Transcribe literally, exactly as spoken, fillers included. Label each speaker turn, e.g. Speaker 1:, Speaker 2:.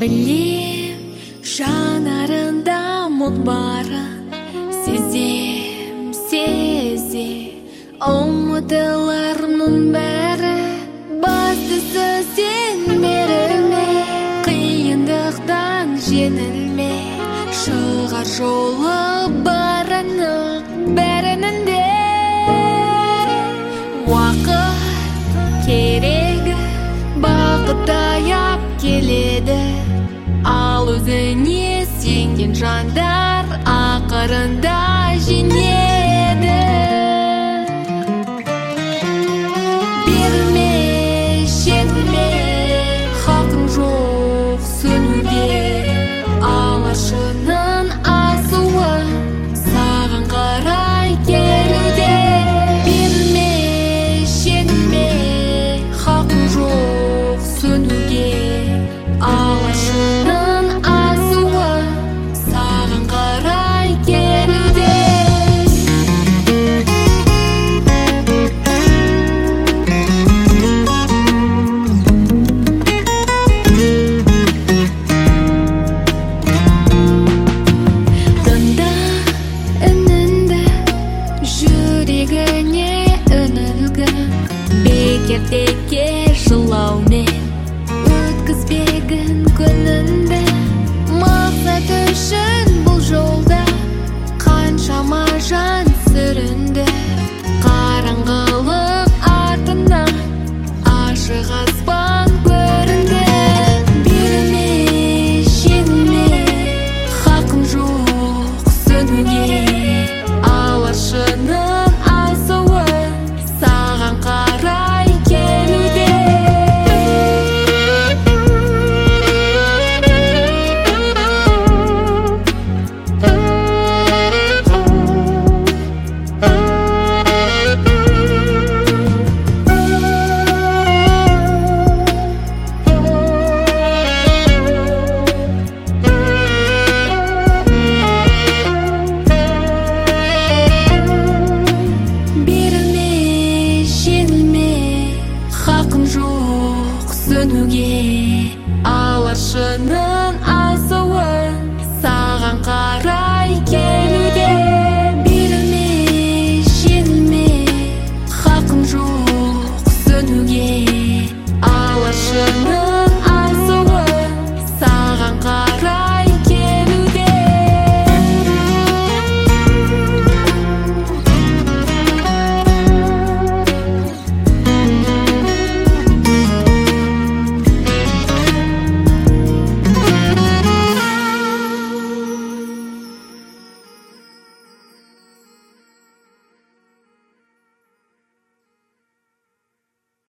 Speaker 1: Білем, жанарында мұң барын, сезем, сезем, ұмытыларымның бәрі, бастысы сен берілме, қиындықтан жеңілме, шығар жолы барының бәрінің де. Уақыт керек, бақыт таяп келеді, ал өзіне сенген жандар ақырында жеңеді. Берілме, жеңілме, хақың жоқ сөнуге, алашының асуы саған қарай келуде. Берілме, жеңілме, хақың жоқ сөнуге, алашының асуы саған қарай келуде. Тыңда үніңді, жүрегіне үңілгін, бекердеге жылаумен өткізбегін күніңді, мақсат үшін